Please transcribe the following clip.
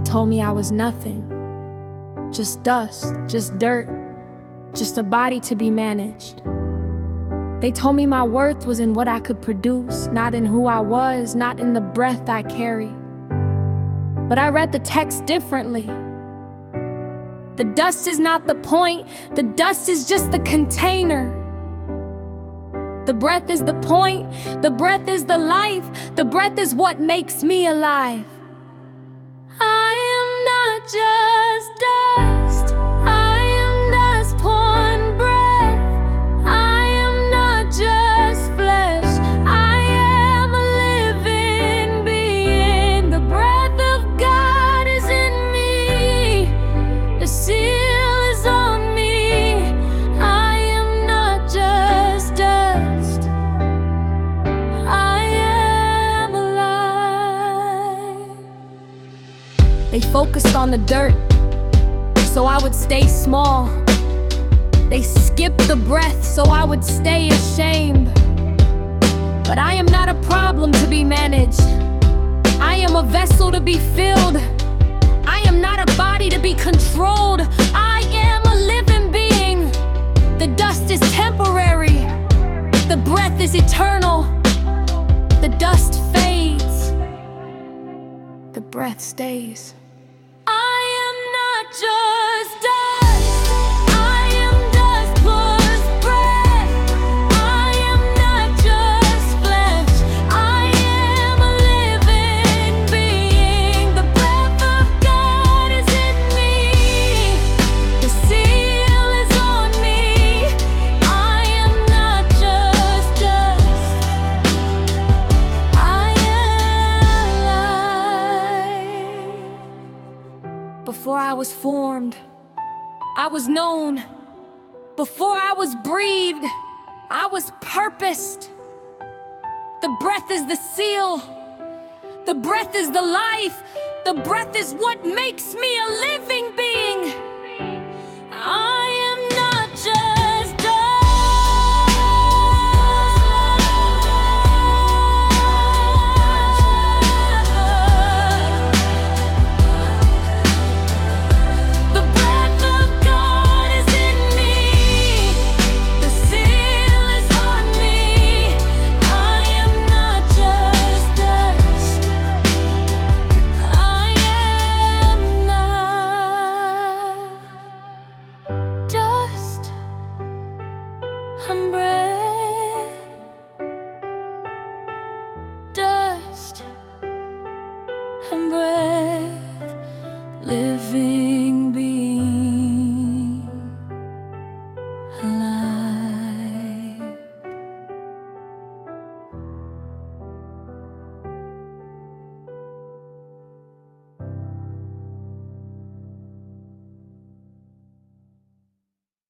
told me I was nothing. Just dust, just dirt, just a body to be managed. They told me my worth was in what I could produce, not in who I was, not in the breath I carry. But I read the text differently. The dust is not the point, the dust is just the container. The breath is the point, the breath is the life, the breath is what makes me alive. I am not just dust, I am dust pouring breath. I am not just flesh, I am a living being. The breath of God is in me, the seal is on me. I am not just dust, I am alive. They focused on the dirt, so I would stay small. They skipped the breath, so I would stay ashamed. But I am not a problem to be managed. I am a vessel to be filled. I am not a body to be controlled. I am a living being. The dust is temporary, the breath is eternal. The dust fades, the breath stays. I am not just dust, I am dust plus breath. I am not just flesh, I am a living being. The breath of God is in me, the seal is on me. I am not just dust, I am alive. Before I was formed, I was known. Before I was breathed, I was purposed. The breath is the seal. The breath is the life. The breath is what makes me